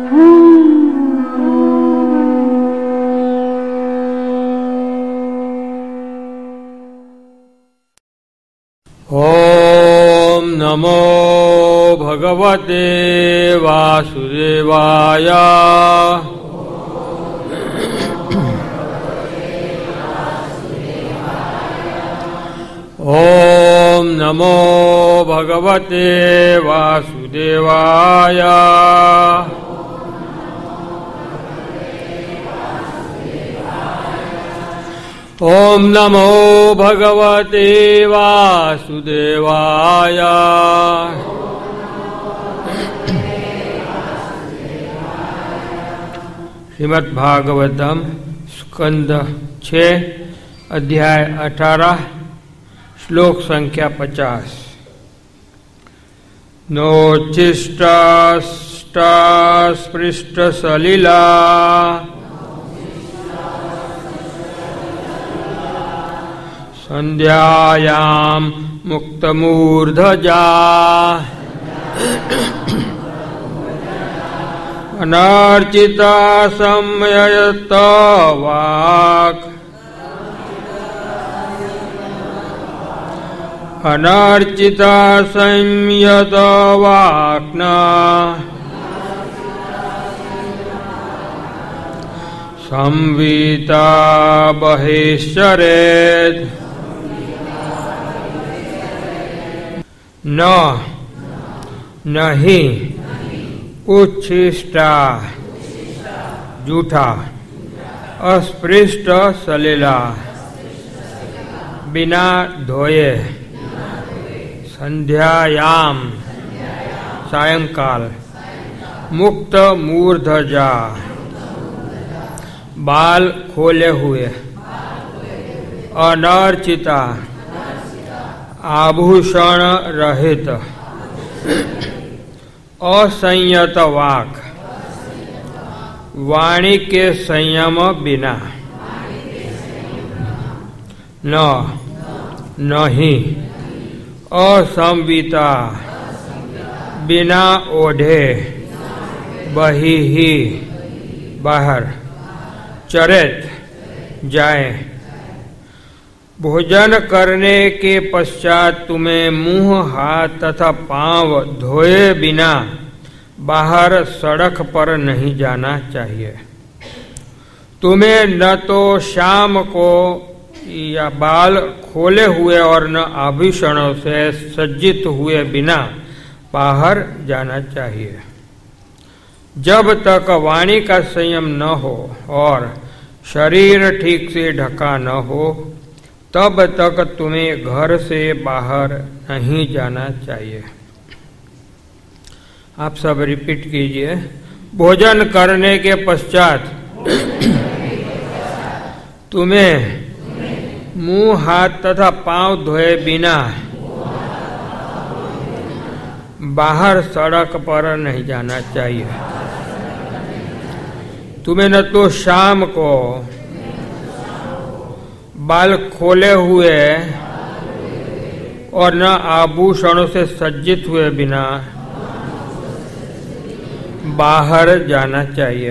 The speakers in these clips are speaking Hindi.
ओम नमो भगवते वासुदेवाय। ओम नमो भगवते वासुदेवाय। ओम नमो भगवते वासुदेवाय। श्रीमद्भागवतम स्कंद 6 अध्याय 18 श्लोक संख्या 50। नोच्छिष्टस्पृष्ट सलिला संध्यायां मुक्तमूर्धजा अनर्चिता संयत वाक् अनर्चिता संयत वाक्ना संविता बहिश्चरेत् न नहीं उच्छिष्टा जूठा अस्पृष्ट सलिला बिना धोए संध्यायाम सायंकाल मुक्त मूर्धजा बाल खोले हुए अनर्चिता आभूषण रहित असंयत वाक वाणी के संयम बिना नहीं असंविता बिना ओढ़े बही ही बाहर चरित जाए। भोजन करने के पश्चात तुम्हें मुंह हाथ तथा पांव धोए बिना बाहर सड़क पर नहीं जाना चाहिए। तुम्हें न तो शाम को या बाल खोले हुए और न आभूषणों से सज्जित हुए बिना बाहर जाना चाहिए। जब तक वाणी का संयम न हो और शरीर ठीक से ढका न हो तब तक तुम्हें घर से बाहर नहीं जाना चाहिए। आप सब रिपीट कीजिए। भोजन करने के पश्चात तुम्हें मुंह हाथ तथा पांव धोए बिना बाहर सड़क पर नहीं जाना चाहिए। तुम्हें न तो शाम को बाल खोले हुए और न आभूषणों से सज्जित हुए बिना बाहर जाना चाहिए।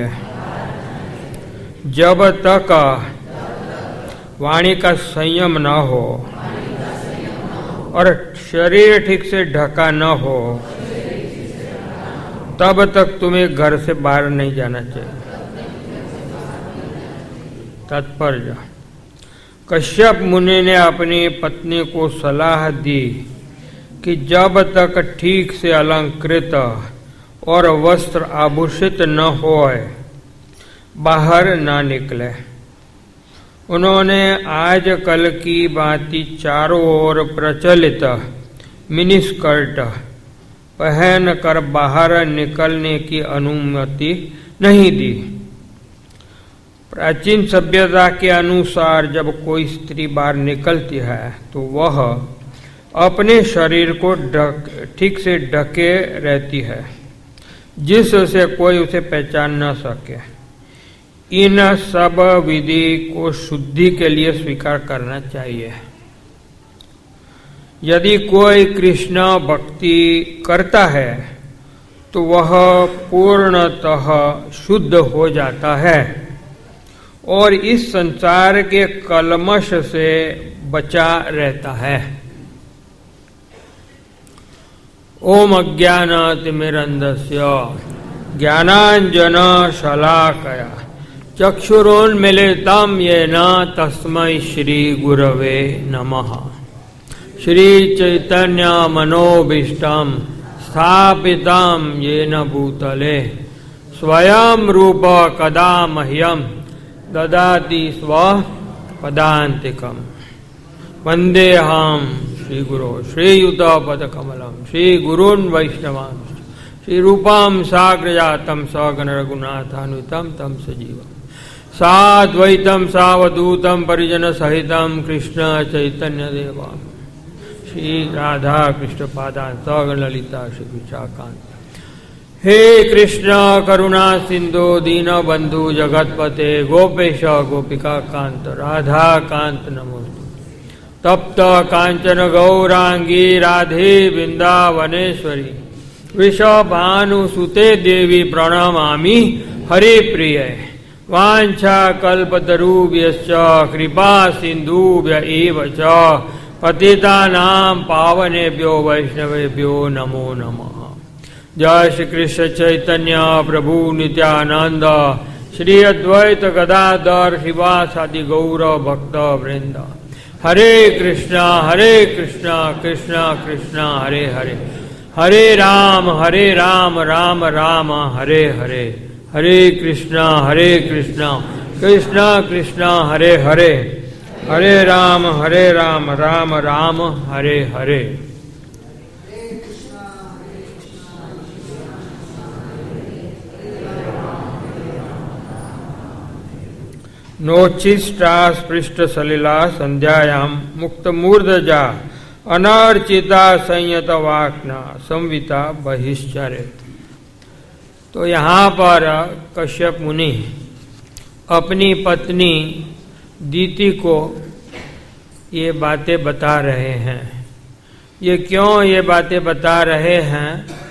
जब तक वाणी का संयम न हो और शरीर ठीक से ढका न हो तब तक तुम्हें घर से बाहर नहीं जाना चाहिए। तात्पर्य: कश्यप मुनि ने अपनी पत्नी को सलाह दी कि जब तक ठीक से अलंकृत और वस्त्र आभूषित न होए बाहर न निकले। उन्होंने आजकल की भांति चारों ओर प्रचलित मिनीस्कर्ट पहनकर बाहर निकलने की अनुमति नहीं दी। प्राचीन सभ्यता के अनुसार जब कोई स्त्री बाहर निकलती है तो वह अपने शरीर को ठीक से ढके रहती है जिससे कोई उसे पहचान न सके। इन सब विधि को शुद्धि के लिए स्वीकार करना चाहिए। यदि कोई कृष्ण भक्ति करता है तो वह पूर्णतः शुद्ध हो जाता है और इस संसार के कलमश से बचा रहता है। ओम अज्ञानातिमिरन्धस्य ज्ञानाञ्जनशलाकया चक्षुरोन्मीलितं येन तस्मै श्री गुरवे नमः। श्री चैतन्य मनोभीष्टं स्थापितं येन भूतले स्वयं रूप कदा मह्यं ददाति स्वपदान्तिकम्। वन्देऽहं श्रीगुरो श्रीयुतपदकमलं श्रीगुरून् वैष्णवांश्च श्रीरूपं साग्रजातं सगण रघुनाथान्वितं तं सजीवम् साद्वैतं सावधूतं परिजनसहितं कृष्ण चैतन्यदेवं श्री राधा कृष्ण पादान् सगण ललिता श्री विशाखान्त। हे कृष्ण करुणा सिंधु दीनबंधु जगतपते गोपेश गोपिका कांत राधा कांत नमोस्तु। तप्त कांचन गौरांगी राधे वृंदावनेश्वरी वृषभानुसुते देवी प्रणमामि हरिप्रिये। वाञ्छा कल्पतरुभ्यश्च कृपा सिन्धुभ्य एव च पतितानां पावनेभ्यो वैष्णवेभ्यो नमो नमः। जय श्री कृष्ण चैतन्य प्रभु नित्यानंद श्री अद्वैत गदाधर शिवासादि गौर भक्त वृंद। हरे कृष्णा कृष्ण कृष्ण हरे हरे हरे राम राम राम हरे हरे हरे कृष्णा कृष्ण कृष्ण हरे हरे हरे राम राम राम हरे हरे। नोच्छिष्टा स्पृष्ट सलिला संध्यायां मुक्त मूर्धजा अनर्चिता संयत वाक्ना संविता बहिश्चर्य। तो यहाँ पर कश्यप मुनि अपनी पत्नी दीति को ये बातें बता रहे हैं। ये क्यों ये बातें बता रहे हैं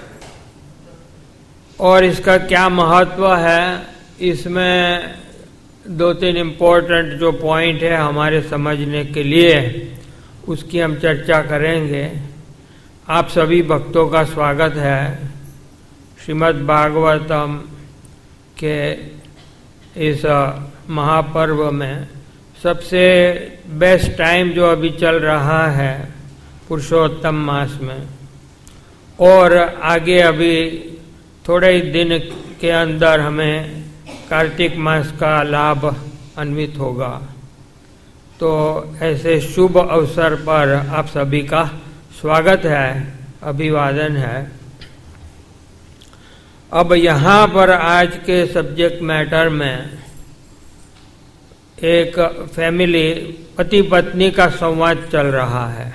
और इसका क्या महत्व है, इसमें दो तीन इम्पोर्टेंट जो पॉइंट है हमारे समझने के लिए, उसकी हम चर्चा करेंगे। आप सभी भक्तों का स्वागत है श्रीमद् भागवतम के इस महापर्व में। सबसे बेस्ट टाइम जो अभी चल रहा है पुरुषोत्तम मास में, और आगे अभी थोड़े ही दिन के अंदर हमें कार्तिक मास का लाभ अन्वित होगा। तो ऐसे शुभ अवसर पर आप सभी का स्वागत है, अभिवादन है। अब यहाँ पर आज के सब्जेक्ट मैटर में एक फैमिली पति पत्नी का संवाद चल रहा है।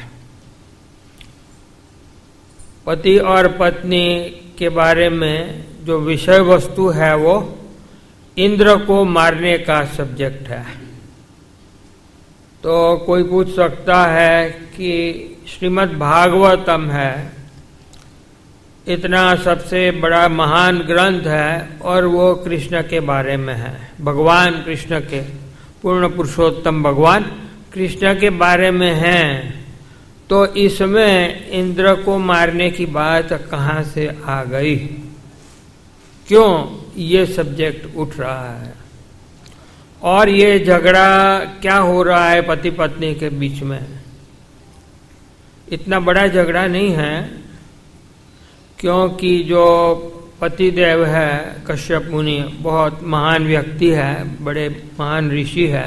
पति और पत्नी के बारे में जो विषय वस्तु है वो इंद्र को मारने का सब्जेक्ट है। तो कोई पूछ सकता है कि श्रीमद् भागवतम है, इतना सबसे बड़ा महान ग्रंथ है और वो कृष्ण के बारे में है, भगवान कृष्ण के, पूर्ण पुरुषोत्तम भगवान कृष्ण के बारे में है, तो इसमें इंद्र को मारने की बात कहाँ से आ गई, क्यों ये सब्जेक्ट उठ रहा है और ये झगड़ा क्या हो रहा है पति पत्नी के बीच में। इतना बड़ा झगड़ा नहीं है, क्योंकि जो पतिदेव है कश्यप मुनि बहुत महान व्यक्ति है, बड़े महान ऋषि है,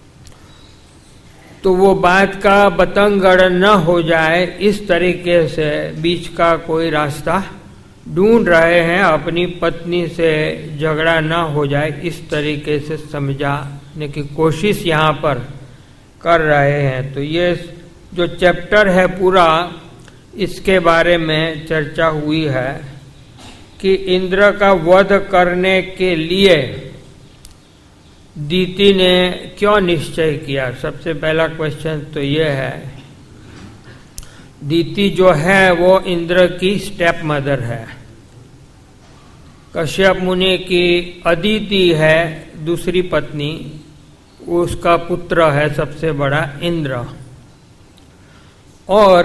तो वो बात का बतंगड़ न हो जाए इस तरीके से बीच का कोई रास्ता ढूंढ रहे हैं, अपनी पत्नी से झगड़ा न हो जाए इस तरीके से समझाने की कोशिश यहाँ पर कर रहे हैं। तो ये जो चैप्टर है पूरा, इसके बारे में चर्चा हुई है कि इंद्र का वध करने के लिए दीति ने क्यों निश्चय किया। सबसे पहला क्वेश्चन तो ये है, दीति जो है वो इंद्र की स्टेप मदर है, कश्यप मुनि की अदिति है दूसरी पत्नी, उसका पुत्र है सबसे बड़ा इंद्र, और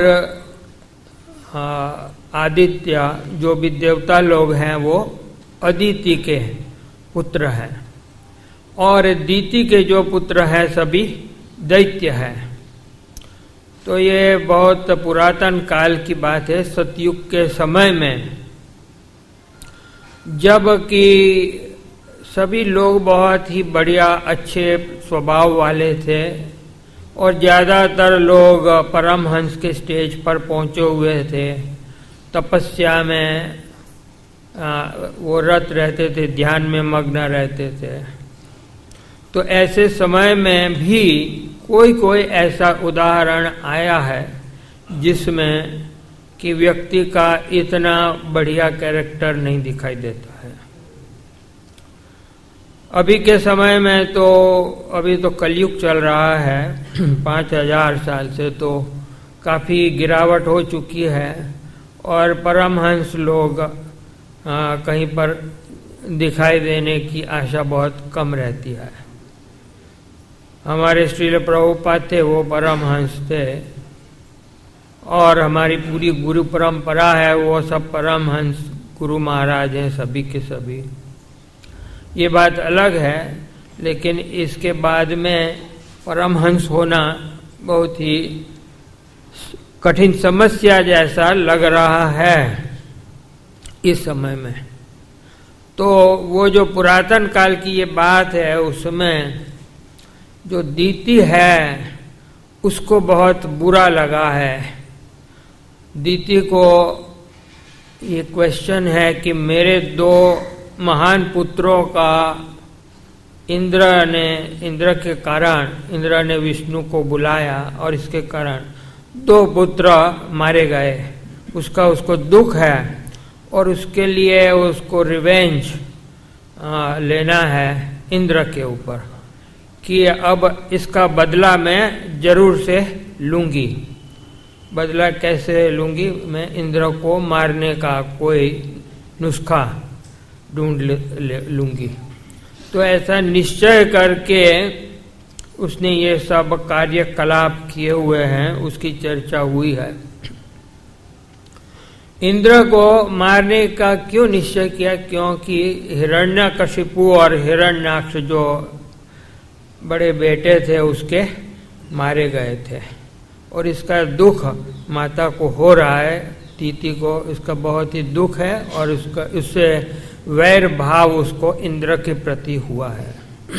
आदित्य जो भी देवता लोग हैं वो अदिति के पुत्र हैं, और दीति के जो पुत्र हैं सभी दैत्य हैं। तो ये बहुत पुरातन काल की बात है, सतयुग के समय में, जब कि सभी लोग बहुत ही बढ़िया अच्छे स्वभाव वाले थे और ज्यादातर लोग परमहंस के स्टेज पर पहुंचे हुए थे, तपस्या में वो रत रहते थे, ध्यान में मग्न रहते थे। तो ऐसे समय में भी कोई कोई ऐसा उदाहरण आया है जिसमें कि व्यक्ति का इतना बढ़िया कैरेक्टर नहीं दिखाई देता है। अभी के समय में तो अभी तो कलयुग चल रहा है 5000 साल से, तो काफी गिरावट हो चुकी है और परमहंस लोग कहीं पर दिखाई देने की आशा बहुत कम रहती है। हमारे श्रील प्रभुपाद थे वो परमहंस थे, और हमारी पूरी गुरु परंपरा है वो सब परमहंस गुरु महाराज हैं, सभी के सभी। ये बात अलग है, लेकिन इसके बाद में परमहंस होना बहुत ही कठिन समस्या जैसा लग रहा है इस समय में। तो वो जो पुरातन काल की ये बात है, उसमें जो दीति है उसको बहुत बुरा लगा है। दीति को ये क्वेश्चन है कि मेरे 2 महान पुत्रों का इंद्र के कारण, इंद्र ने विष्णु को बुलाया और इसके कारण 2 पुत्र मारे गए। उसको दुख है और उसके लिए उसको रिवेंज लेना है इंद्र के ऊपर कि अब इसका बदला मैं जरूर से लूंगी। बदला कैसे लूंगी? मैं इंद्र को मारने का कोई नुस्खा ढूंढ लूंगी। तो ऐसा निश्चय करके उसने ये सब कार्यकलाप किए हुए हैं, उसकी चर्चा हुई है। इंद्र को मारने का क्यों निश्चय किया? क्योंकि हिरण्यकशिपु और हिरण्याक्ष जो बड़े बेटे थे उसके मारे गए थे, और इसका दुख माता को हो रहा है, दीति को इसका बहुत ही दुख है, और उससे वैर भाव उसको इंद्र के प्रति हुआ है।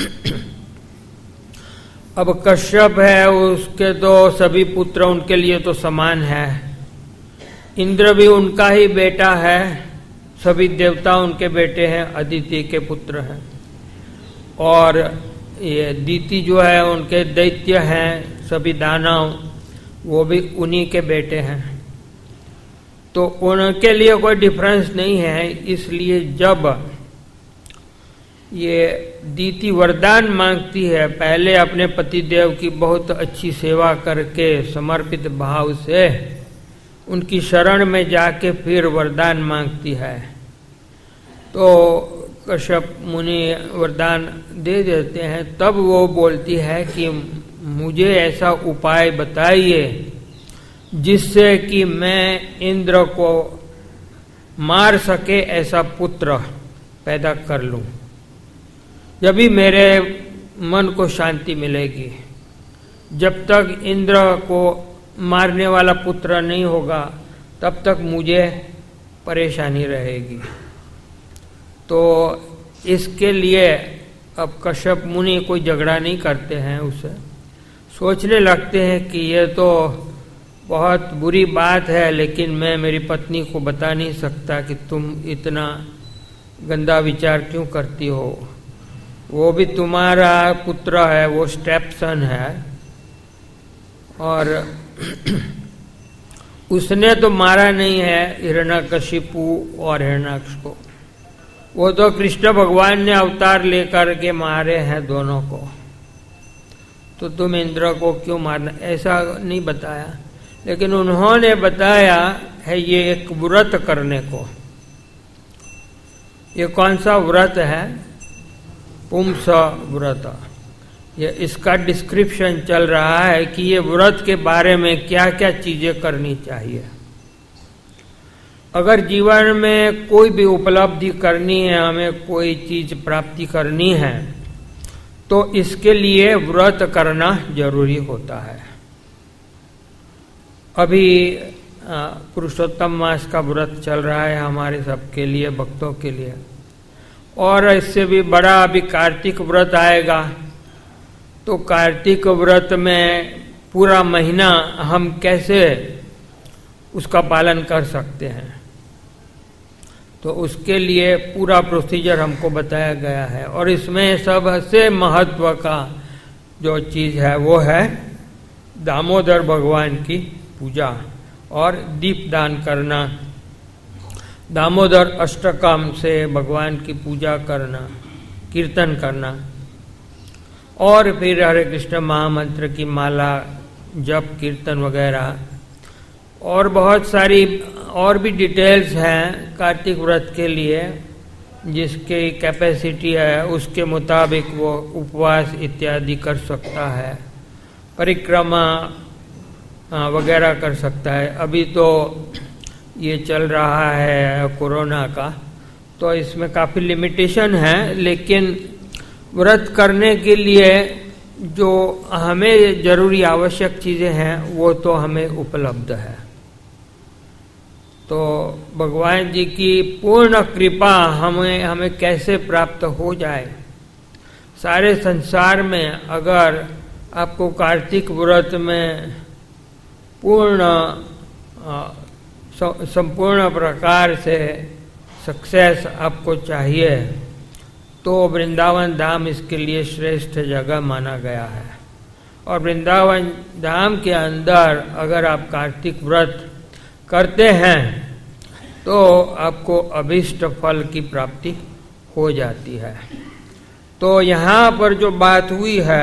अब कश्यप है, उसके तो सभी पुत्र उनके लिए तो समान है। इंद्र भी उनका ही बेटा है, सभी देवता उनके बेटे हैं, अदिति के पुत्र हैं। और ये दीति जो है उनके दैत्य हैं, सभी दानव वो भी उन्हीं के बेटे हैं। तो उनके लिए कोई डिफरेंस नहीं है। इसलिए जब ये दीति वरदान मांगती है, पहले अपने पतिदेव की बहुत अच्छी सेवा करके समर्पित भाव से उनकी शरण में जाके फिर वरदान मांगती है, तो कश्यप मुनि वरदान दे देते हैं। तब वो बोलती है कि मुझे ऐसा उपाय बताइए जिससे कि मैं इंद्र को मार सके ऐसा पुत्र पैदा कर लूं, जब भी मेरे मन को शांति मिलेगी। जब तक इंद्र को मारने वाला पुत्र नहीं होगा तब तक मुझे परेशानी रहेगी। तो इसके लिए अब कश्यप मुनि कोई झगड़ा नहीं करते हैं, उससे सोचने लगते हैं कि ये तो बहुत बुरी बात है, लेकिन मैं मेरी पत्नी को बता नहीं सकता कि तुम इतना गंदा विचार क्यों करती हो। वो भी तुम्हारा पुत्र है, वो स्टेपसन है, और उसने तो मारा नहीं है हिरण्यकशिपु और हिरण्याक्ष को, वो तो कृष्ण भगवान ने अवतार लेकर के मारे हैं दोनों को। तो तुम इंद्र को क्यों मारना, ऐसा नहीं बताया। लेकिन उन्होंने बताया है ये एक व्रत करने को। ये कौन सा व्रत है? पुंस व्रत। ये इसका डिस्क्रिप्शन चल रहा है कि ये व्रत के बारे में क्या क्या चीजें करनी चाहिए। अगर जीवन में कोई भी उपलब्धि करनी है, हमें कोई चीज प्राप्ति करनी है, तो इसके लिए व्रत करना जरूरी होता है। अभी पुरुषोत्तम मास का व्रत चल रहा है हमारे सबके लिए, भक्तों के लिए, और इससे भी बड़ा अभी कार्तिक व्रत आएगा। तो कार्तिक व्रत में पूरा महीना हम कैसे उसका पालन कर सकते हैं, तो उसके लिए पूरा प्रोसीजर हमको बताया गया है। और इसमें सबसे महत्व का जो चीज है वो है दामोदर भगवान की पूजा और दीपदान करना, दामोदर अष्टकम से भगवान की पूजा करना, कीर्तन करना, और फिर हरे कृष्ण महामंत्र की माला, जप, कीर्तन वगैरह, और बहुत सारी और भी डिटेल्स हैं कार्तिक व्रत के लिए, जिसकी कैपेसिटी है उसके मुताबिक वो उपवास इत्यादि कर सकता है, परिक्रमा वगैरह कर सकता है। अभी तो ये चल रहा है कोरोना का, तो इसमें काफ़ी लिमिटेशन है, लेकिन व्रत करने के लिए जो हमें जरूरी आवश्यक चीज़ें हैं वो तो हमें उपलब्ध है। तो भगवान जी की पूर्ण कृपा हमें कैसे प्राप्त हो जाए। सारे संसार में अगर आपको कार्तिक व्रत में संपूर्ण प्रकार से सक्सेस आपको चाहिए, तो वृंदावन धाम इसके लिए श्रेष्ठ जगह माना गया है। और वृंदावन धाम के अंदर अगर आप कार्तिक व्रत करते हैं तो आपको अभीष्ट फल की प्राप्ति हो जाती है। तो यहाँ पर जो बात हुई है,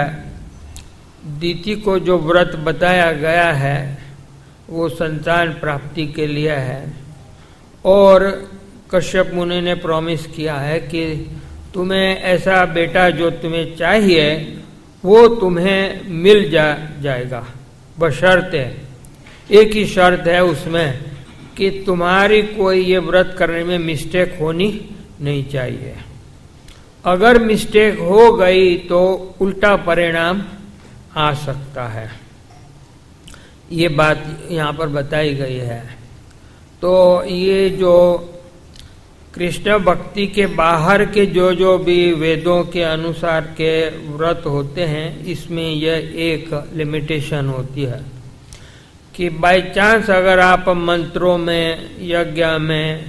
दीति को जो व्रत बताया गया है वो संतान प्राप्ति के लिए है, और कश्यप मुनि ने प्रॉमिस किया है कि तुम्हें ऐसा बेटा जो तुम्हें चाहिए वो तुम्हें मिल जाएगा, बशर्ते एक ही शर्त है उसमें कि तुम्हारी कोई ये व्रत करने में मिस्टेक होनी नहीं चाहिए। अगर मिस्टेक हो गई तो उल्टा परिणाम आ सकता है, ये बात यहाँ पर बताई गई है। तो ये जो कृष्ण भक्ति के बाहर के जो भी वेदों के अनुसार के व्रत होते हैं, इसमें यह एक लिमिटेशन होती है कि बाय चांस अगर आप मंत्रों में, यज्ञ में,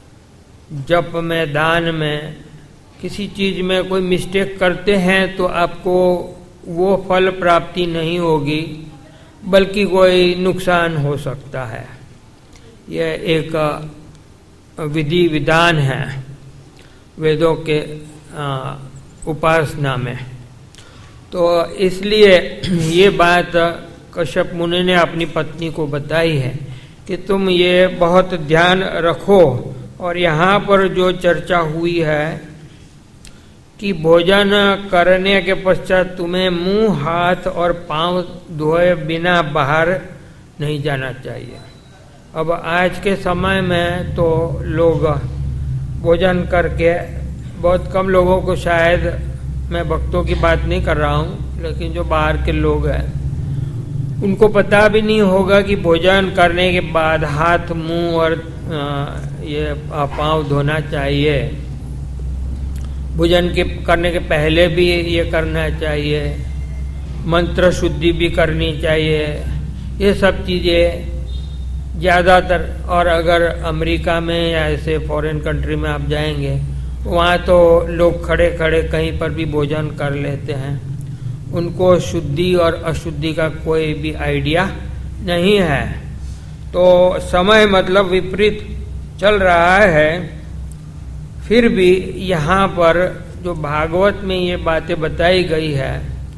जप में, दान में, किसी चीज में कोई मिस्टेक करते हैं तो आपको वो फल प्राप्ति नहीं होगी, बल्कि कोई नुकसान हो सकता है। यह एक विधि विधान है वेदों के उपासना में। तो इसलिए ये बात कश्यप मुनि ने अपनी पत्नी को बताई है कि तुम ये बहुत ध्यान रखो। और यहाँ पर जो चर्चा हुई है कि भोजन करने के पश्चात तुम्हें मुंह, हाथ और पांव धोए बिना बाहर नहीं जाना चाहिए। अब आज के समय में तो लोग भोजन करके, बहुत कम लोगों को, शायद मैं भक्तों की बात नहीं कर रहा हूँ, लेकिन जो बाहर के लोग हैं उनको पता भी नहीं होगा कि भोजन करने के बाद हाथ, मुंह और ये पांव धोना चाहिए। भोजन के करने के पहले भी ये करना चाहिए, मंत्र शुद्धि भी करनी चाहिए, ये सब चीज़ें ज़्यादातर। और अगर अमेरिका में या ऐसे फॉरेन कंट्री में आप जाएंगे, वहाँ तो लोग खड़े खड़े कहीं पर भी भोजन कर लेते हैं, उनको शुद्धि और अशुद्धि का कोई भी आइडिया नहीं है। तो समय मतलब विपरीत चल रहा है, फिर भी यहाँ पर जो भागवत में ये बातें बताई गई है,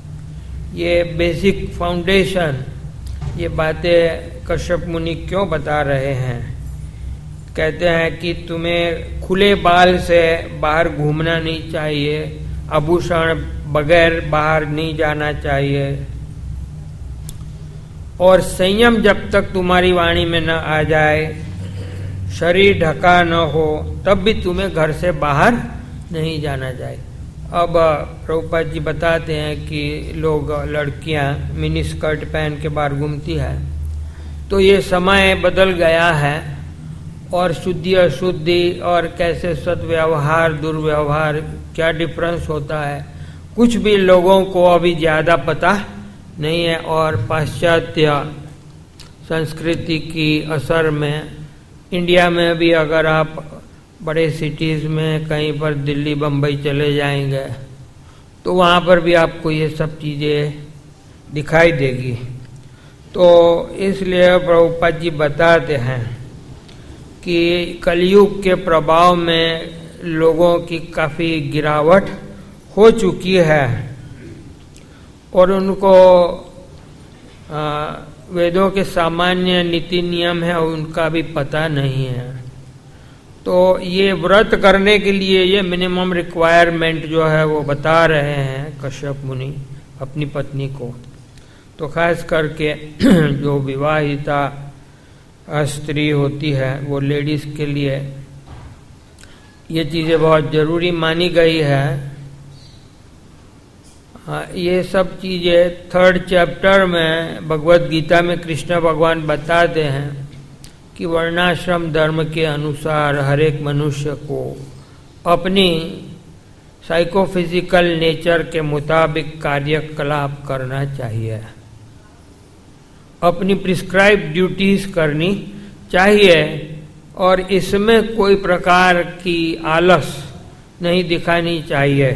ये बेसिक फाउंडेशन, ये बातें कश्यप मुनि क्यों बता रहे हैं? कहते हैं कि तुम्हें खुले बाल से बाहर घूमना नहीं चाहिए, आभूषण बगैर बाहर नहीं जाना चाहिए, और संयम जब तक तुम्हारी वाणी में न आ जाए, शरीर ढका न हो, तब भी तुम्हें घर से बाहर नहीं जाना चाहिए। अब प्रभुपाद जी बताते हैं कि लोग, लड़कियां मिनी स्कर्ट पहन के बाहर घूमती है, तो ये समय बदल गया है और शुद्धि अशुद्धि और कैसे सद्व्यवहार दुर्व्यवहार क्या डिफरेंस होता है कुछ भी लोगों को अभी ज्यादा पता नहीं है। और पाश्चात्य संस्कृति की असर में इंडिया में भी अगर आप बड़े सिटीज में कहीं पर दिल्ली बम्बई चले जाएंगे तो वहाँ पर भी आपको ये सब चीज़ें दिखाई देगी। तो इसलिए प्रभुपाद जी बताते हैं कि कलयुग के प्रभाव में लोगों की काफ़ी गिरावट हो चुकी है और उनको वेदों के सामान्य नीति नियम है उनका भी पता नहीं है। तो ये व्रत करने के लिए ये मिनिमम रिक्वायरमेंट जो है वो बता रहे हैं कश्यप मुनि अपनी पत्नी को। तो खास करके जो विवाहिता स्त्री होती है वो लेडीज के लिए ये चीज़ें बहुत ज़रूरी मानी गई है। ये सब चीज़ें 3rd चैप्टर में भगवत गीता में कृष्ण भगवान बताते हैं कि वर्णाश्रम धर्म के अनुसार हर एक मनुष्य को अपनी साइकोफिजिकल नेचर के मुताबिक कार्यकलाप करना चाहिए, अपनी प्रिस्क्राइब ड्यूटीज करनी चाहिए और इसमें कोई प्रकार की आलस नहीं दिखानी चाहिए।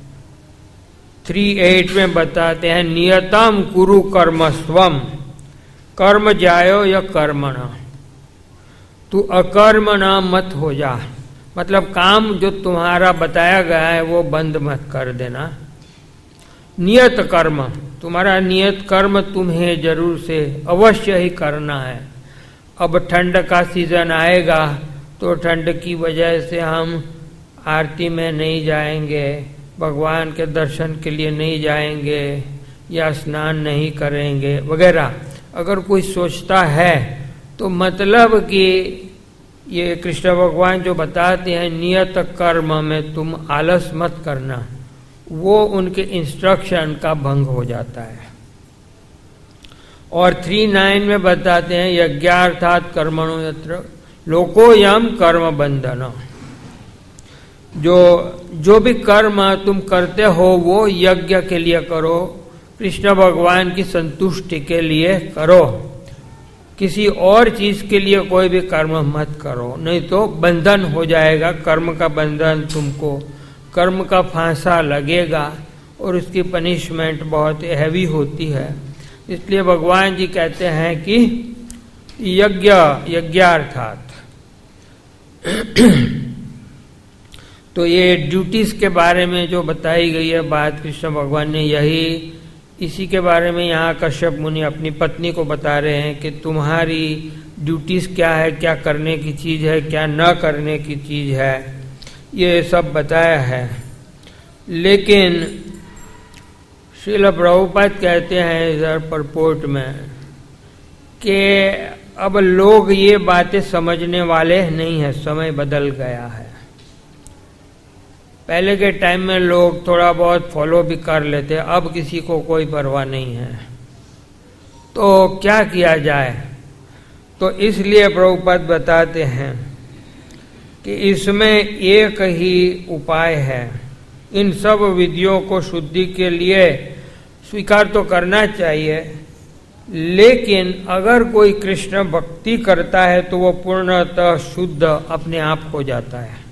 3:8 में बताते हैं नियतम कुरु कर्मस्वम कर्म जायो या कर्मण, तू अकर्मणा मत हो जा। मतलब काम जो तुम्हारा बताया गया है वो बंद मत कर देना। नियत कर्म, तुम्हारा नियत कर्म तुम्हें जरूर से अवश्य ही करना है। अब ठंड का सीजन आएगा तो ठंड की वजह से हम आरती में नहीं जाएंगे, भगवान के दर्शन के लिए नहीं जाएंगे या स्नान नहीं करेंगे वगैरह। अगर कोई सोचता है तो मतलब कि ये कृष्ण भगवान जो बताते हैं नियत कर्म में तुम आलस मत करना, वो उनके इंस्ट्रक्शन का भंग हो जाता है। और 3:9 में बताते हैं यज्ञार्थात कर्मणो यत्र लोकोयम कर्म बंधन, जो भी कर्म तुम करते हो वो यज्ञ के लिए करो, कृष्ण भगवान की संतुष्टि के लिए करो, किसी और चीज के लिए कोई भी कर्म मत करो, नहीं तो बंधन हो जाएगा। कर्म का बंधन, तुमको कर्म का फांसा लगेगा और उसकी पनिशमेंट बहुत हैवी होती है। इसलिए भगवान जी कहते हैं कि यज्ञार्थात तो ये ड्यूटीज के बारे में जो बताई गई है बात कृष्ण भगवान ने यही इसी के बारे में यहाँ कश्यप मुनि अपनी पत्नी को बता रहे हैं कि तुम्हारी ड्यूटीज क्या है, क्या करने की चीज है, क्या न करने की चीज है, ये सब बताया है। लेकिन श्रील प्रभुपाद कहते हैं इधर परपोर्ट में कि अब लोग ये बातें समझने वाले नहीं है, समय बदल गया है। पहले के टाइम में लोग थोड़ा बहुत फॉलो भी कर लेते, अब किसी को कोई परवाह नहीं है। तो क्या किया जाए? तो इसलिए प्रभुपाद बताते हैं कि इसमें एक ही उपाय है। इन सब विधियों को शुद्धि के लिए स्वीकार तो करना चाहिए, लेकिन अगर कोई कृष्ण भक्ति करता है तो वो पूर्णतः शुद्ध अपने आप हो जाता है।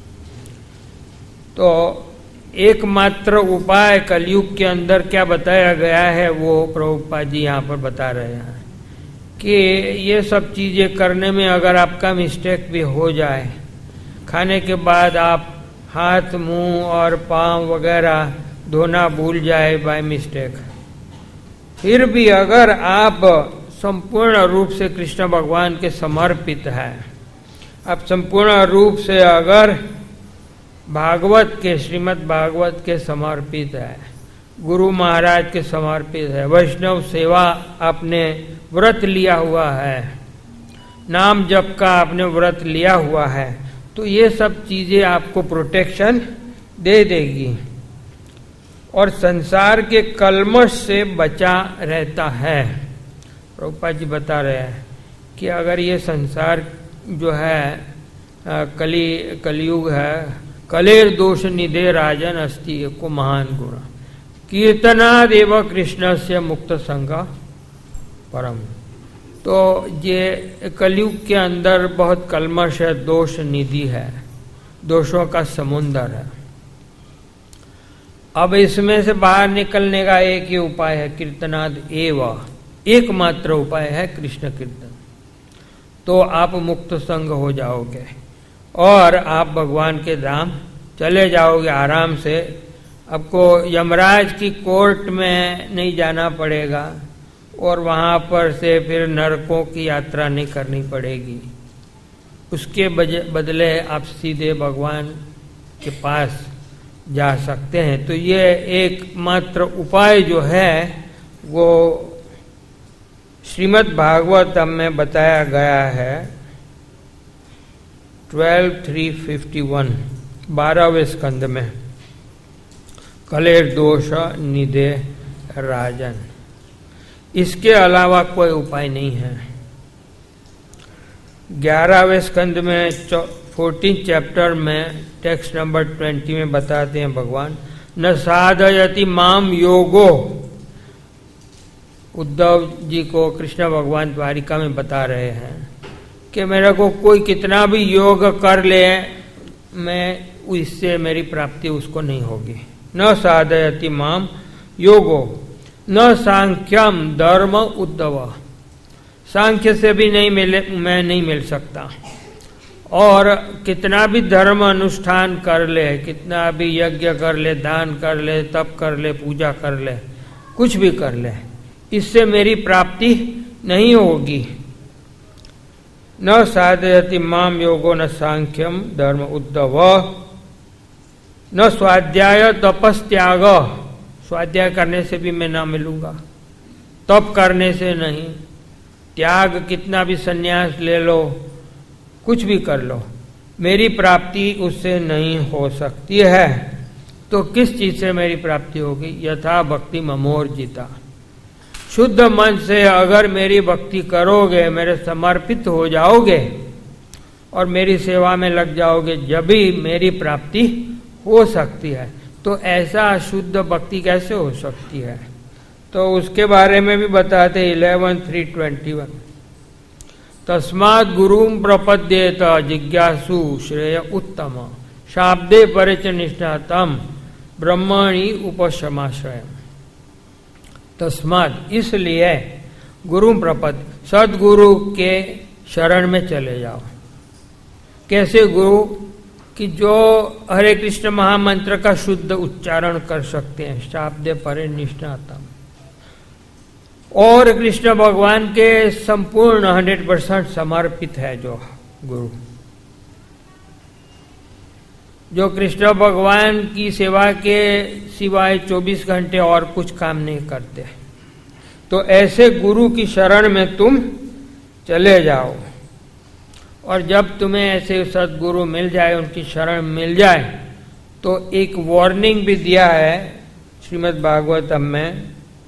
तो एकमात्र उपाय कलयुग के अंदर क्या बताया गया है वो प्रभुपाद जी यहाँ पर बता रहे हैं कि ये सब चीजें करने में अगर आपका मिस्टेक भी हो जाए, खाने के बाद आप हाथ मुंह और पांव वगैरह धोना भूल जाए बाय मिस्टेक, फिर भी अगर आप संपूर्ण रूप से कृष्ण भगवान के समर्पित है, आप संपूर्ण रूप से अगर भागवत के, श्रीमद् भागवत के समर्पित है, गुरु महाराज के समर्पित है, वैष्णव सेवा आपने व्रत लिया हुआ है, नाम जप का आपने व्रत लिया हुआ है, तो ये सब चीजें आपको प्रोटेक्शन दे देगी और संसार के कलमश से बचा रहता है। प्रभुपाद जी बता रहे हैं कि अगर ये संसार जो है कलयुग है, कलेर दोष निधे राजन अस्ति को महान गुण कीर्तनादेव कृष्ण से मुक्त संग परम। तो ये कलयुग के अंदर बहुत कलमश है, दोष निधि है, दोषों का समुंदर है। अब इसमें से बाहर निकलने का एक ही उपाय है, कीर्तनाद एव, एकमात्र उपाय है कृष्ण कीर्तन। तो आप मुक्त संग हो जाओगे और आप भगवान के धाम चले जाओगे आराम से। आपको यमराज की कोर्ट में नहीं जाना पड़ेगा और वहां पर से फिर नरकों की यात्रा नहीं करनी पड़ेगी। उसके बदले आप सीधे भगवान के पास जा सकते हैं। तो ये एकमात्र उपाय जो है वो श्रीमद् भागवतम में बताया गया है 12:351 12वें स्कंद में, कलेर दोष निधे राजन। इसके अलावा कोई उपाय नहीं है। 11वें स्कंद में 14 चैप्टर में टेक्स्ट नंबर 20 में बताते हैं भगवान, न साधयति माम योगो। उद्धव जी को कृष्ण भगवान द्वारिका में बता रहे हैं कि मेरे को कोई कितना भी योग कर ले, मैं इससे मेरी प्राप्ति उसको नहीं होगी। न साधयति माम योगो न सांख्यम धर्म उद्धव। सांख्य से भी नहीं मिले, मैं नहीं मिल सकता। और कितना भी धर्म अनुष्ठान कर ले, कितना भी यज्ञ कर ले, दान कर ले, तप कर ले, पूजा कर ले, कुछ भी कर ले, इससे मेरी प्राप्ति नहीं होगी। न साधयति माम योगो न सांख्यम धर्म उद्धव न स्वाध्याय तपस्त्याग। स्वाध्याय करने से भी मैं ना मिलूंगा, तप करने से नहीं, त्याग कितना भी संन्यास ले लो, कुछ भी कर लो, मेरी प्राप्ति उससे नहीं हो सकती है। तो किस चीज से मेरी प्राप्ति होगी? यथा भक्ति ममोर्जिता। शुद्ध मन से अगर मेरी भक्ति करोगे, मेरे समर्पित हो जाओगे और मेरी सेवा में लग जाओगे, जब भी मेरी प्राप्ति हो सकती है। तो ऐसा शुद्ध भक्ति कैसे हो सकती है? तो उसके बारे में भी बताते 11:321 तस्मात् गुरुं प्रपद्येत जिज्ञासु श्रेय उत्तम शाब्दे परिच निष्ठातम ब्रह्मणि उपशमाश्रय। तस्मात् इसलिए गुरु प्रपद, सदगुरु के शरण में चले जाओ। कैसे गुरु? कि जो हरे कृष्ण महामंत्र का शुद्ध उच्चारण कर सकते हैं, शाब्दे परे निष्ठातम, और कृष्ण भगवान के संपूर्ण 100% समर्पित है जो गुरु, जो कृष्ण भगवान की सेवा के सिवाय 24 घंटे और कुछ काम नहीं करते। तो ऐसे गुरु की शरण में तुम चले जाओ। और जब तुम्हें ऐसे सदगुरु मिल जाए, उनकी शरण मिल जाए, तो एक वार्निंग भी दिया है श्रीमद् भागवतम में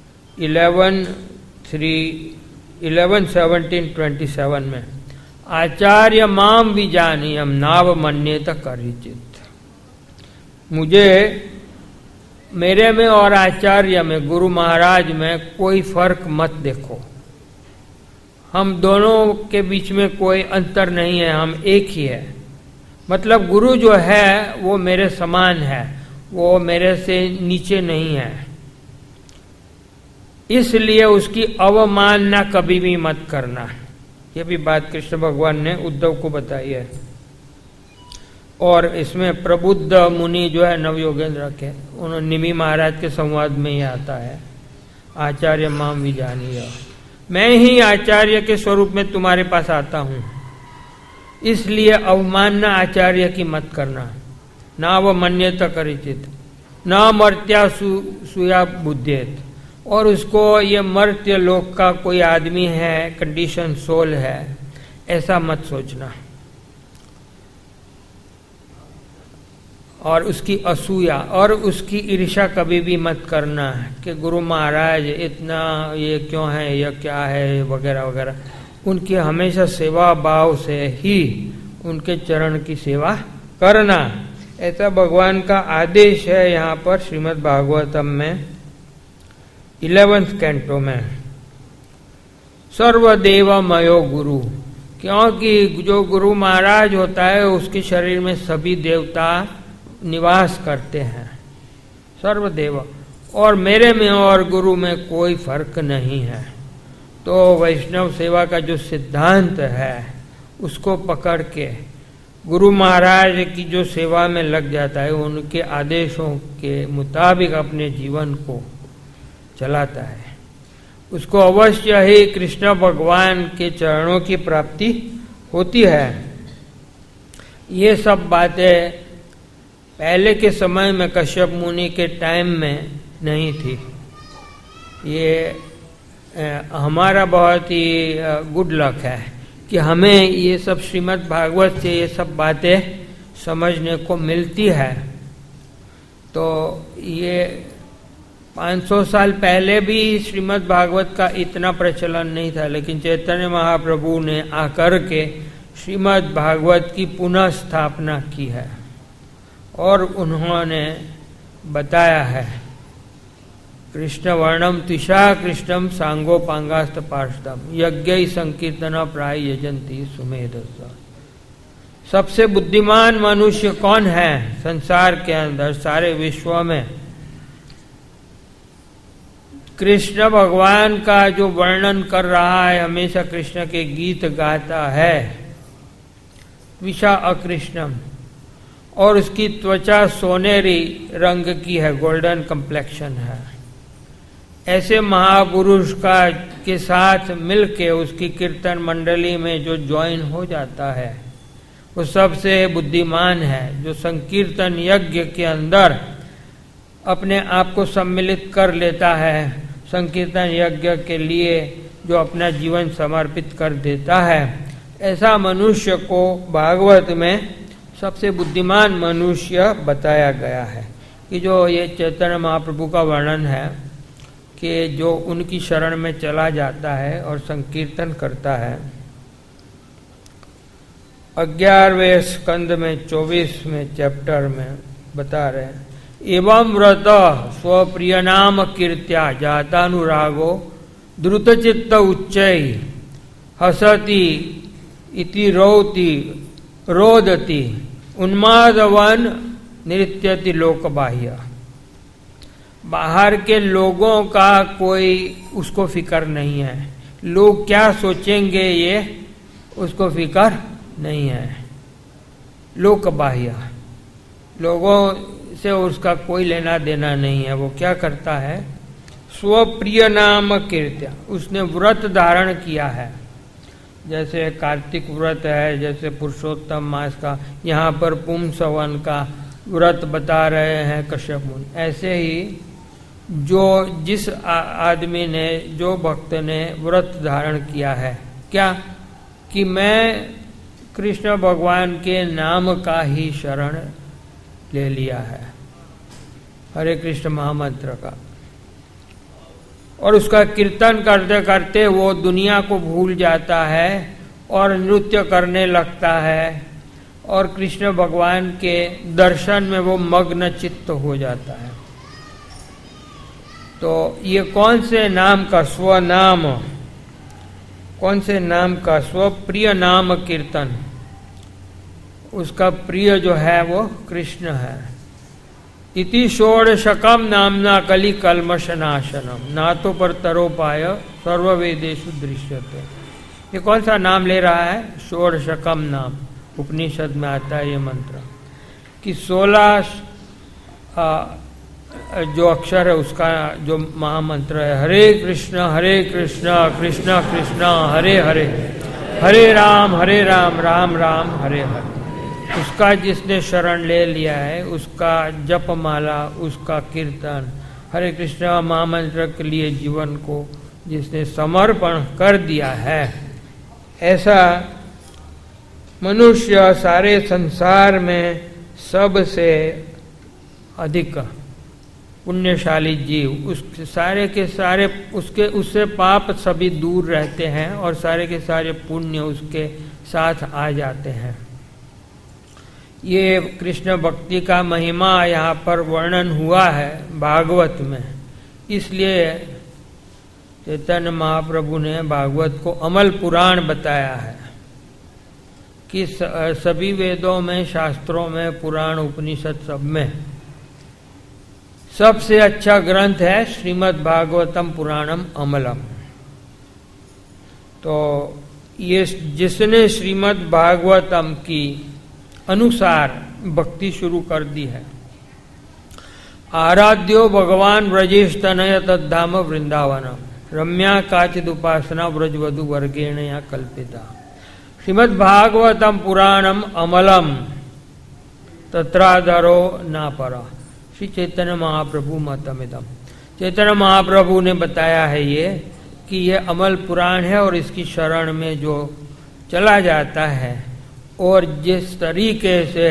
11:17-27 में, आचार्य माम विजानीयम नाव मन्येत करिचित। मुझे, मेरे में और आचार्य में, गुरु महाराज में कोई फर्क मत देखो। हम दोनों के बीच में कोई अंतर नहीं है, हम एक ही है। मतलब गुरु जो है वो मेरे समान है, वो मेरे से नीचे नहीं है। इसलिए उसकी अवमानना कभी भी मत करना। ये भी बात कृष्ण भगवान ने उद्धव को बताई है। और इसमें प्रबुद्ध मुनि जो है नवयोगेंद्र के, उन्होंने निमि महाराज के संवाद में ही आता है, आचार्य माम विजानीय, मैं ही आचार्य के स्वरूप में तुम्हारे पास आता हूं। इसलिए अवमानना आचार्य की मत करना। ना वो मन्यत करिचित न मर्त्या सुया बुद्धेत, और उसको ये मर्त्य लोक का कोई आदमी है, कंडीशन सोल है, ऐसा मत सोचना। और उसकी असूया और उसकी ईर्ष्या कभी भी मत करना कि गुरु महाराज इतना ये क्यों है, यह क्या है, वगैरह वगैरह। उनकी हमेशा सेवा भाव से ही उनके चरण की सेवा करना, ऐसा भगवान का आदेश है यहाँ पर श्रीमद् भागवतम में 11वें कैंटो में। सर्वदेवमयो गुरु, क्योंकि जो गुरु महाराज होता है उसके शरीर में सभी देवता निवास करते हैं, सर्वदेव, और मेरे में और गुरु में कोई फर्क नहीं है। तो वैष्णव सेवा का जो सिद्धांत है उसको पकड़ के गुरु महाराज की जो सेवा में लग जाता है, उनके आदेशों के मुताबिक अपने जीवन को चलाता है, उसको अवश्य ही कृष्ण भगवान के चरणों की प्राप्ति होती है। ये सब बातें पहले के समय में कश्यप मुनि के टाइम में नहीं थी। ये हमारा बहुत ही गुड लक है कि हमें ये सब श्रीमद् भागवत से ये सब बातें समझने को मिलती है। तो ये 500 साल पहले भी श्रीमद् भागवत का इतना प्रचलन नहीं था, लेकिन चैतन्य महाप्रभु ने आकर के श्रीमद् भागवत की पुनः स्थापना की है और उन्होंने बताया है कृष्ण वर्णम तिशा कृष्णम सांगोपांगास्त पार्षदम यज्ञ संकीर्तन प्राय यजंती सुमेधस। सबसे बुद्धिमान मनुष्य कौन है संसार के अंदर, सारे विश्व में? कृष्ण भगवान का जो वर्णन कर रहा है, हमेशा कृष्ण के गीत गाता है, विशा अकृष्णम, और उसकी त्वचा सोनेरी रंग की है, गोल्डन कंप्लेक्शन है। ऐसे महापुरुष का के साथ मिलके उसकी कीर्तन मंडली में जो ज्वाइन हो जाता है वो सबसे बुद्धिमान है, जो संकीर्तन यज्ञ के अंदर अपने आप को सम्मिलित कर लेता है, संकीर्तन यज्ञ के लिए जो अपना जीवन समर्पित कर देता है, ऐसा मनुष्य को भागवत में सबसे बुद्धिमान मनुष्य बताया गया है। कि जो ये चैतन्य महाप्रभु का वर्णन है कि जो उनकी शरण में चला जाता है और संकीर्तन करता है, 11वें स्कंद में 24वें चैप्टर में बता रहे हैं, एवं व्रत स्वप्रिय नाम कीर्त्या जातानुरागो द्रुतचित्त उच्चै हसति इति रोति रोदति उन्मादवन नृत्यति लोक बाह्य। बाहर के लोगों का कोई उसको फिक्र नहीं है, लोग क्या सोचेंगे ये उसको फिक्र नहीं है। लोक बाह्य, लोगों से उसका कोई लेना देना नहीं है। वो क्या करता है, स्वप्रिय नाम कीर्त्या, उसने व्रत धारण किया है, जैसे कार्तिक व्रत है, जैसे पुरुषोत्तम मास का, यहाँ पर पुंसवन का व्रत बता रहे हैं कश्यप मुनि। ऐसे ही जो जिस आदमी ने, जो भक्त ने व्रत धारण किया है, क्या कि मैं कृष्ण भगवान के नाम का ही शरण ले लिया है, हरे कृष्ण महामंत्र का, और उसका कीर्तन करते करते वो दुनिया को भूल जाता है और नृत्य करने लगता है और कृष्ण भगवान के दर्शन में वो मग्न चित्त हो जाता है। तो ये कौन से नाम का स्वनाम, कौन से नाम का स्वप्रिय नाम कीर्तन, उसका प्रिय जो है वो कृष्ण है। इति षोडशकम नामना कलि कल्मशनाशनम नातो पर तरोपाय सर्ववेदेषु दृश्यते। ये कौन सा नाम ले रहा है, षोडशकम नाम, उपनिषद में आता है ये मंत्र कि 16 जो अक्षर है उसका जो महामंत्र है, हरे कृष्ण कृष्ण कृष्ण हरे हरे, हरे राम राम राम हरे हरे। उसका जिसने शरण ले लिया है, उसका जप माला, उसका कीर्तन, हरे कृष्ण महामंत्र के लिए जीवन को जिसने समर्पण कर दिया है, ऐसा मनुष्य सारे संसार में सबसे अधिक पुण्यशाली जीव। उस सारे के सारे उससे पाप सभी दूर रहते हैं और सारे के सारे पुण्य उसके साथ आ जाते हैं। ये कृष्ण भक्ति का महिमा यहाँ पर वर्णन हुआ है भागवत में। इसलिए चैतन्य महाप्रभु ने भागवत को अमल पुराण बताया है कि सभी वेदों में, शास्त्रों में, पुराण, उपनिषद सब में सबसे अच्छा ग्रंथ है श्रीमद् भागवतम पुराणम अमलम। तो ये जिसने श्रीमद् भागवतम की अनुसार भक्ति शुरू कर दी है, आराध्यो भगवान व्रजेश तनय तद्धाम वृंदावनम रम्या काचिद उपासना व्रजवधु वर्गेण या कल्पिता। श्रीमद् भागवतम पुराणम अमलम तत्रादरो ना परा। श्री चैतन्य महाप्रभु मतमिदम। चैतन्य महाप्रभु ने बताया है ये कि ये अमल पुराण है और इसकी शरण में जो चला जाता है और जिस तरीके से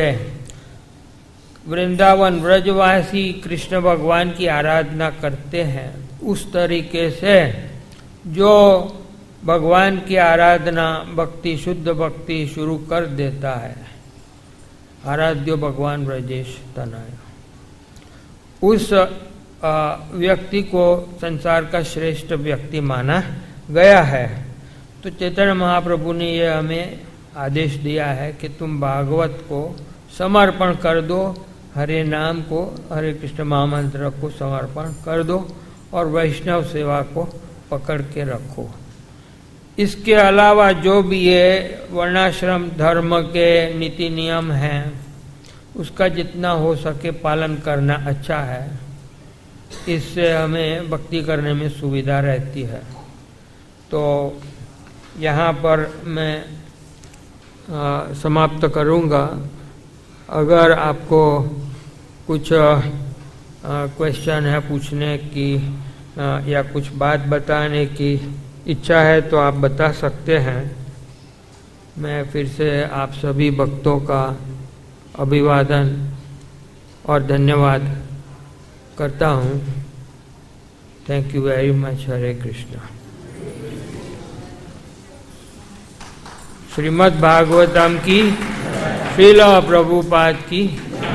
वृंदावन व्रजवासी कृष्ण भगवान की आराधना करते हैं, उस तरीके से जो भगवान की आराधना भक्ति, शुद्ध भक्ति शुरू कर देता है, आराध्यो भगवान व्रजेश तनय, उस व्यक्ति को संसार का श्रेष्ठ व्यक्ति माना गया है। तो चैतन्य महाप्रभु ने यह हमें आदेश दिया है कि तुम भागवत को समर्पण कर दो, हरे नाम को, हरे कृष्ण महामंत्र को समर्पण कर दो और वैष्णव सेवा को पकड़ के रखो। इसके अलावा जो भी ये वर्णाश्रम धर्म के नीति नियम हैं, उसका जितना हो सके पालन करना अच्छा है। इससे हमें भक्ति करने में सुविधा रहती है। तो यहाँ पर मैं समाप्त करूँगा। अगर आपको कुछ क्वेश्चन है पूछने की या कुछ बात बताने की इच्छा है तो आप बता सकते हैं। मैं फिर से आप सभी भक्तों का अभिवादन और धन्यवाद करता हूँ। Thank you very much. Hare Krishna. Shrimad Bhagavatam की, श्रील प्रभुपाद की।